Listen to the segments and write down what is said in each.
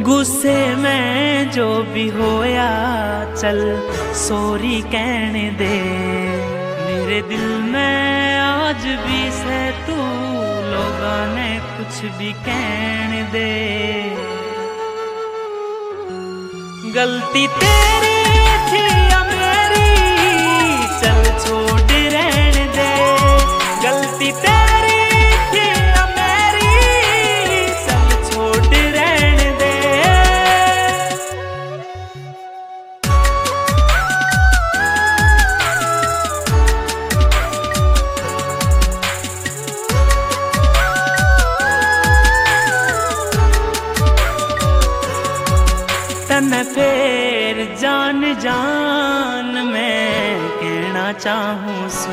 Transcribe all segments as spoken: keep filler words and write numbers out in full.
गुस्से में जो भी होया चल सॉरी कहने दे। मेरे दिल में आज भी से तू लोगों ने कुछ भी कहने दे। गलती तेरी थी या मेरी चल छोड़ रहने दे। गलती तेरी थी या मेरी चल छोड़ रहने दे। तन्ने फेर जान जान मैं कहना चाहूँ सू।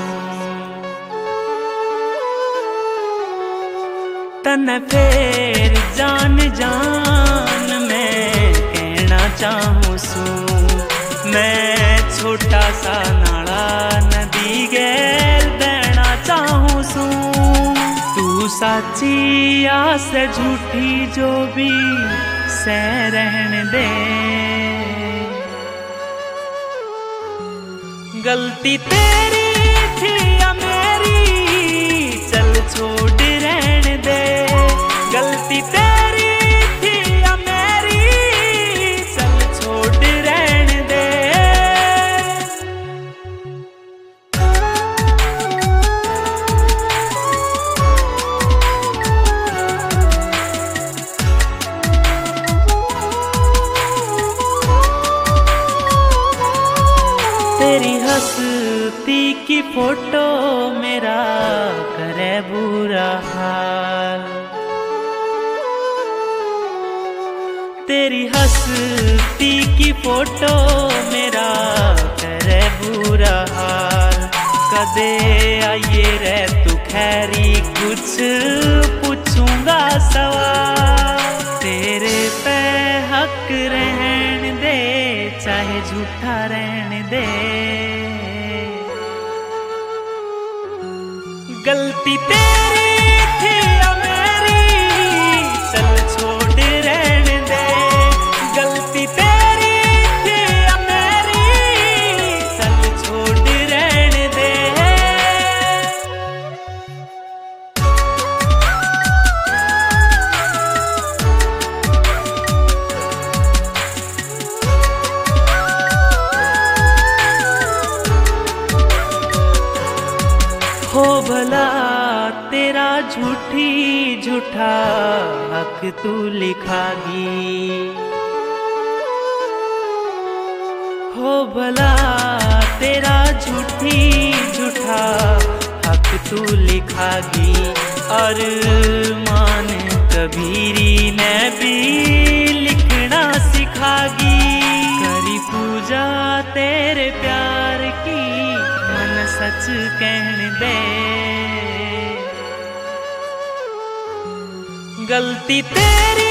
तन्ने फेर जान जान मैं कहना चाहूँ सू। मैं छोटा सा नाला नदी गैल बहना चाहूँ सू। तू साची या से झूठी जो भी से रहने दे। गलती तेरी थी या मेरी चल छोड़ रहने दे। गलती तेरी थी या मेरी चल छोड़ रहने दे। तेरी हंसती की फोटो मेरा करे बुरा हाल। तेरी हंसती की फोटो मेरा करे बुरा हाल। कदे आइए रे तू खैरी कुछ पूछूंगा सवाल। तेरे पे हक रहने दे चाहे झूठा रहने दे। गलती तेरी थी या मेरी चल छोड़ रहने दे। गलती तेरी थी या मेरी चल छोड़ रहने दे। हो भला तेरा झूठी झूठा हक तू लिखागी। हो भला तेरा झूठी झूठा हक तू लिखागी। और मान कबीरी ने भी लिखना सिखागी। करी पूजा तेरे प्यार की मन सच कहने दे। गलती तेरी